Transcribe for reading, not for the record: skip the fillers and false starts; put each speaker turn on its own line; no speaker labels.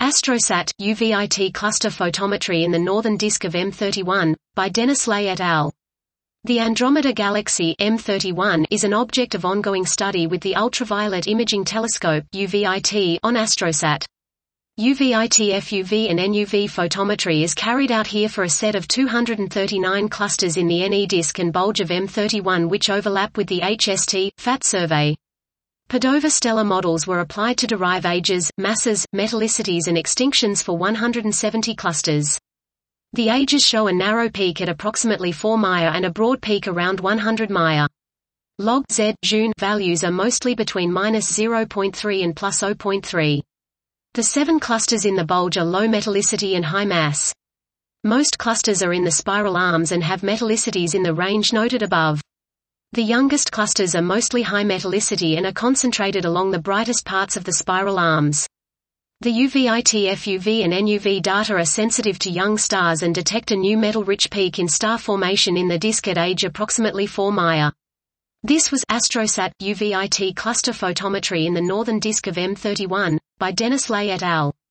ASTROSAT UVIT cluster photometry in the northern disk of M31, by Dennis Lay et al. The Andromeda Galaxy M31 is an object of ongoing study with the Ultraviolet Imaging Telescope UVIT on ASTROSAT. UVIT FUV and NUV photometry is carried out here for a set of 239 clusters in the NE disk and bulge of M31 which overlap with the HST FAT survey. Padova stellar models were applied to derive ages, masses, metallicities and extinctions for 170 clusters. The ages show a narrow peak at approximately 4 Mya and a broad peak around 100 Mya. Log Z June values are mostly between -0.3 and +0.3. The 7 clusters in the bulge are low metallicity and high mass. Most clusters are in the spiral arms and have metallicities in the range noted above. The youngest clusters are mostly high metallicity and are concentrated along the brightest parts of the spiral arms. The UVIT FUV and NUV data are sensitive to young stars and detect a new metal-rich peak in star formation in the disk at age approximately 4 Mya. This was ASTROSAT UVIT cluster photometry in the northern disk of M31, by Dennis Lay et al.